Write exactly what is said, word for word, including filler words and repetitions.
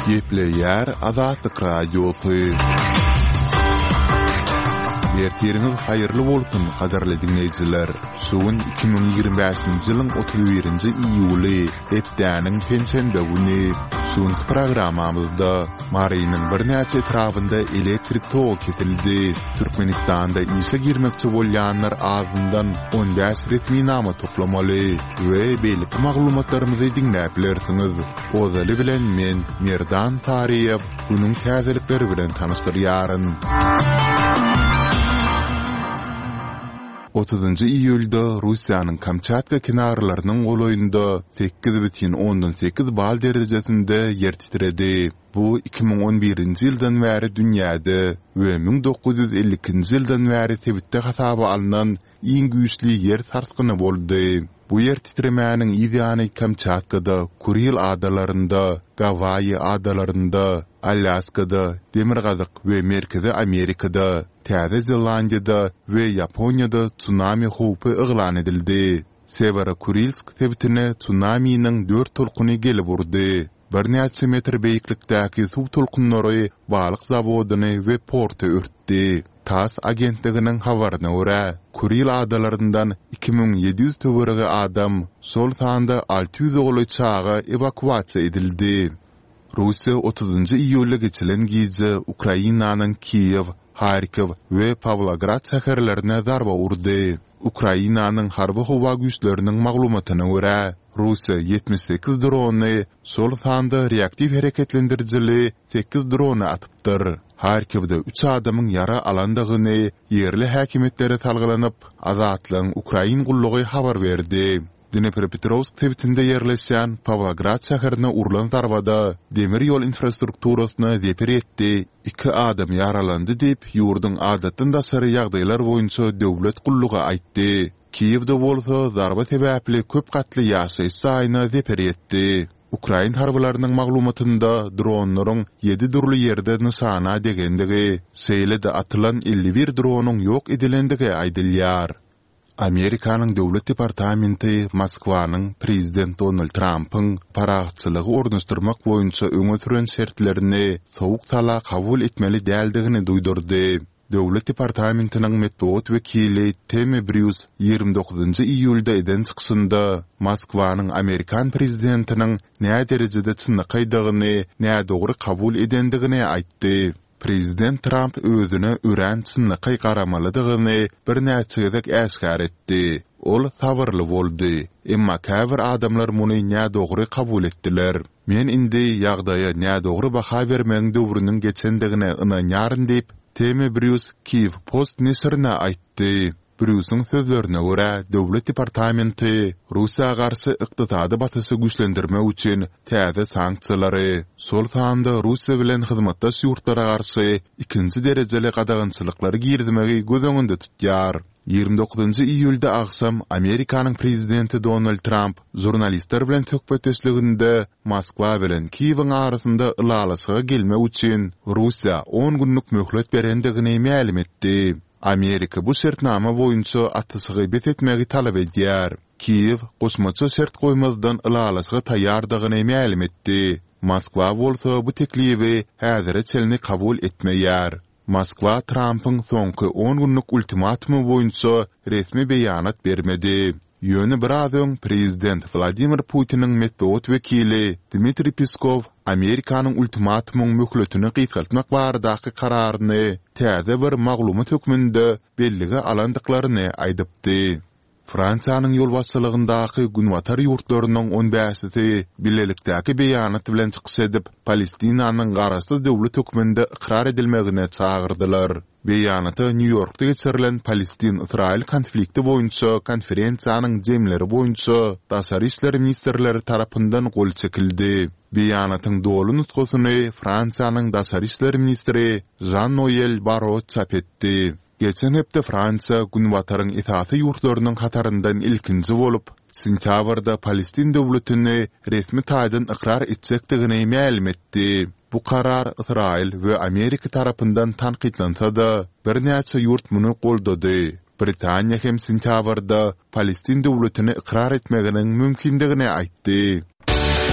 Gepleyer Azatlyk Radiosu. Ertiriniz hayırlı bolsun, kadarly dinleyijiler. Suwun iki bin ýygrimi beşinji ýylyň otuz birinji iýuly, etdäniň pensiýende güni. Suwun programmamyzda Marynyň bir näçe etrafynda elektrik tok kesildi. Türkmenistanda işe girmekçi bolýanlar azyndan on beş resmi nama toplamaly we beýle maglumatlarymyzy dinläp bilersiňiz. Ozaly bilen men Merdan Tariýew bunyň täzelikleri bilen tanystyryaryn. otuzunji iýulda Russiýanyň Kamçatka kinarlarynyň goloýunda sekiz бүтүн ondan sekiz bal derejesinde yer titredi. Bu iki bin on birinji ýyldan bäri dünýäde we bin dokuz ýüz ellikinji ýyldan bäri tebitde hasaba alynan iň güýçli yer sarskyny boldy. Bu yer titremäniň ýa-ni Kamçatkada, Kuril adalarynda, Gavayi adalarynda, Alaskada, Demirgazyk we Merkezi Amerikada, Täze Zelandiýada we Ýaponiýada tsunami howpy eglan edildi. Severo-Kurilsk tebitine tsunaminiň dört tolkuny gelip urdy. Bir näçe metr beýiklikdäki suw tolkunlary balyk zawodyny we porty örtdi. Tas agentliginiň habaryna görä, Kuril adalaryndan iki bin yedi ýüz töwerege adam sol sanda alty ýüz ogly çağa evakuasiýa edildi. Russiýa otuzunji iýulda geçilen gije Ukrainanyň Kiýew, Harkiw we Pawlograd şäherlerine zarba urdy. Ukrainanyň harby howa güýçleriniň maglumatyna görä, Russiýa yetmiş sekiz drony, sol sanda reaktiv hereketlendirjili sekiz drony atypdyr. Harkiwda üç adamyň yara alandygyny yerli häkimetlere talgylanyp, azatlygyň Ukrain gullugy habar berdi. Dnepropetrovsk tebitinde yerleşen Pawlograd şäherine urulan zarbada demir ýol infrastrukturasyny zeper etdi. İki adam yaralandy diýip ýurdun adatdan daşary ýagdaýlar boýunça döwlet gullugy aýtdy. Kiýewde bolsa zarba sebäpli köp gatly ýaşaýyş saýyny zeper etdi. Ukrain harbylarynyň maglumatynda dronlaryň yedi durly ýerde nysana degendigi, seýlede atylan elli bir dronyň ýok edilendigi aýdylýar. Amerikanyň döwlet departamenti Moskwanyň prezident Donald Trumpyň paraçylygy ornaşdyrmak boýunça öňe süren şertlerini sowuk tala kabul etmeli däldigini duýdurdy. Döwlet departamentiniň medeniýet wekili Temi Bruce ýygrimi dokuzunji iýulda eden çykyşynda Moskwanyň Amerikan prezidentiniň näme derejede çynnykydygyny, näme dogry kabul edendigini aýtdy. Prezident Trump özüne ören çynnyky garamalydygyny bir näçe gezek äşkar etdi. Ol sabyrly boldy. Emma käbir adamlar muny näme dogry kabul etdiler. Men indi ýagdaýa näme dogry baha bermeň döwrüniň geçendigine ynanýaryn diýip Temi Bruce Kiev Post nesirine aýtdy. Bruce'un sözlerine göre döwlet departamenti Russiýa garşy ykdysady batysy güýçlendirmek üçin täze sanksiýalary, sol sanda Russiýa bilen hyzmatdaş ýurtlara garşy ikinji derejeli gadagynçylyklary girdimegi göz öňünde tutýar. ýygrimi dokuzunji iýulda aksam Amerikanyň prezidenti Donald Trump jurnalistler bilen töhbetleşiginde Moskwa bilen Kiýewiň arasynda ılalaşyga gelmek üçin Russiýa on günlük möhlet berendigini ma'lum etdi. Amerika bu şertnama boýunça atysygy bet etmegi talap edýär. Kiýew goşmaça şert goýmazdan ılalaşyga taýýardygyny ma'lum etdi. Moskwa bolsa bu teklibi häzire çelini kabul etmeýär. Moskwa Trumpyň soňky on günlük ultimatumy boýunça resmi beýanat bermedi. Ýöne biraz öň prezident Vladimir Putiniň medeniýet wekili Dmitri Peskov Amerikanyň ultimatumyň möhletini gysgaltmak baradaky kararyny täze bir maglumat hökmünde belligi alandyklaryny aýdypdy. Fransiýanyň ýolbaşçylygyndaky günwatar ýurtlarynyň on beşi bilelikdäki beýanat bilen çykyş edip Palestinanyň garasy döwlet hökmünde ikrar edilmegine çağırdylar. Beýanaty New Yorkda geçirilen Palestin-Israil konflikti boýunça konferensiýanyň jemleri boýunça daşary işler ministrleri tarapyndan gol çekildi. Beýanatyň dolu nutgasyny Fransiýanyň daşary işler ministri Jean-Noël Barrot çap etdi. Geçen hepde Fransiýa günwataryň itaty ýurtlarynyň hataryndan ilkinji bolup, sentýabrda Palestin döwletini resmi taýdan ikrar etjekdigini ma'lum etdi. Bu karar İsrail we Amerika tarapyndan tanqidlansa da, bir näçe ýurt muny goldady. Britaniýa hem sentýabrda Palestin döwletini ikrar etmeginiň mümkindigini aýtdy.